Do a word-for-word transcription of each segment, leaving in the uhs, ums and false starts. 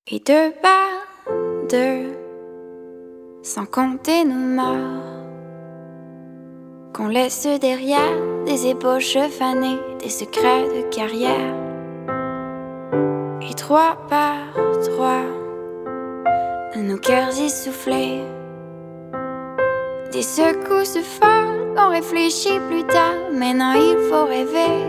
Et deux par deux, sans compter nos morts, qu'on laisse derrière des ébauches fanées, des secrets de carrière. Et trois par trois, nos cœurs essoufflés, des secousses folles qu'on réfléchit plus tard. Maintenant il faut rêver.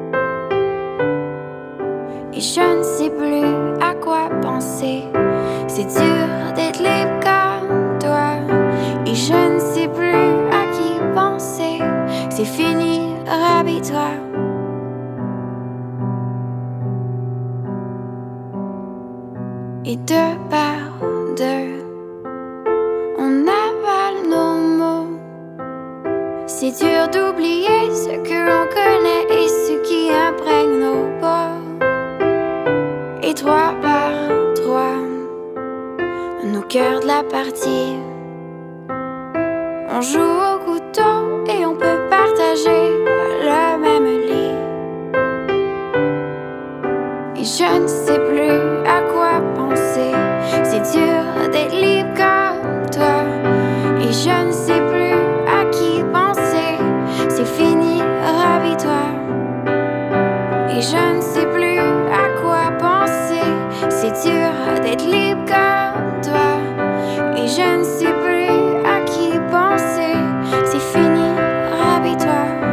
Et je ne sais plus à quoi penser. C'est dur d'être libre comme toi. Et je ne sais plus à qui penser. C'est fini, rhabille-toi. Et deux par deux, on avale nos mots. C'est dur d'oublier ce que l'on connaît et ce qui imprègne nos pas. Et trois par trois, nos cœurs de la partie, on joue au couteau et on peut partager le même lit. Et je ne sais plus à quoi penser. C'est dur d'être libre comme toi. Et je ne sais plus à qui penser. C'est fini, rhabille-toi. Et je ne sais plus à quoi penser. C'est dur d'être libre comme toi. Et je ne sais plus à qui penser. C'est fini, rhabille-toi.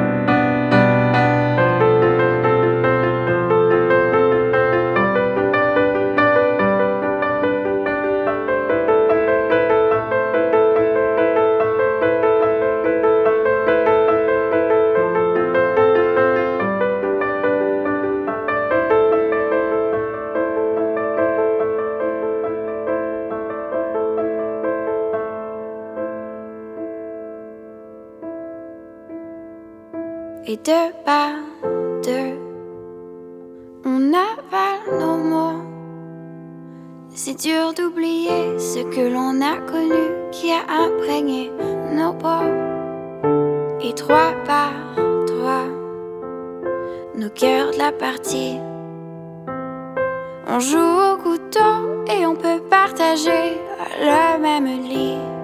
Et deux par deux, on avale nos mots. C'est dur d'oublier ce que l'on a connu, qui a imprégné nos pas. Et trois par trois, nos cœurs de la partie, on joue au couteau et on peut partager le même lit.